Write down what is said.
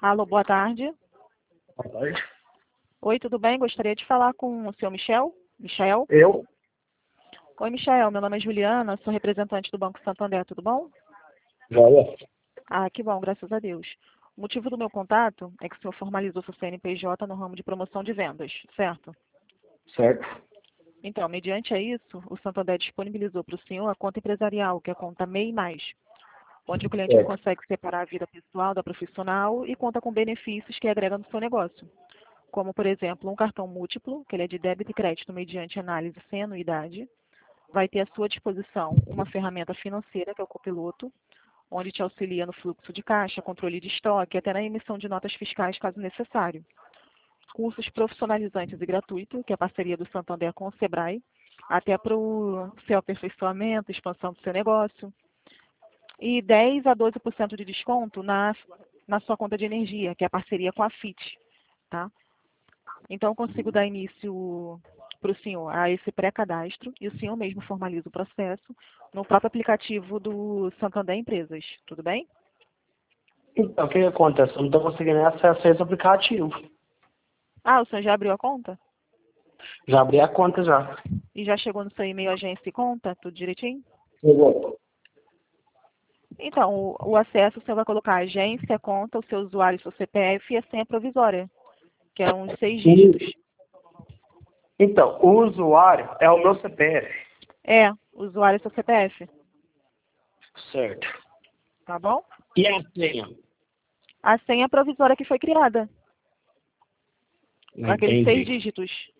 Alô, boa tarde. Boa tarde. Oi, tudo bem? Gostaria de falar com o senhor Michel. Michel? Eu? Oi, Michel. Meu nome é Juliana, sou representante do Banco Santander, tudo bom? Joia. Ah, que bom, graças a Deus. O motivo do meu contato é que o senhor formalizou seu CNPJ no ramo de promoção de vendas, certo? Certo. Então, mediante a isso, o Santander disponibilizou para o senhor a conta empresarial, que é a conta MEI+, onde o cliente ele Certo. consegue separar a vida pessoal da profissional e conta com benefícios que agrega no seu negócio, como, por exemplo, um cartão múltiplo, que ele é de débito e crédito mediante análise sem anuidade. Vai ter à sua disposição uma ferramenta financeira, que é o Copiloto, onde te auxilia no fluxo de caixa, controle de estoque, até na emissão de notas fiscais, caso necessário. Cursos profissionalizantes e gratuitos, que é a parceria do Santander com o Sebrae, até para o seu aperfeiçoamento, expansão do seu negócio. E 10 a 12% de desconto na sua conta de energia, que é a parceria com a FIT. Tá? Então, eu consigo dar início para o senhor a esse pré-cadastro e o senhor mesmo formaliza o processo no próprio aplicativo do Santander Empresas. Tudo bem? Então, o que acontece? Eu não estou conseguindo acesso a esse aplicativo. Ah, o senhor já abriu a conta? Já abri a conta já. E já chegou no seu e-mail agência e conta? Tudo direitinho? Chegou. Então, o acesso, o senhor vai colocar agência, conta, o seu usuário, seu CPF e a senha provisória, que é uns 6 dígitos. Então, o usuário é o meu CPF. É, usuário e seu CPF, Certo. tá bom? E a senha? A senha provisória que foi criada, com aqueles 6 Entendi. dígitos.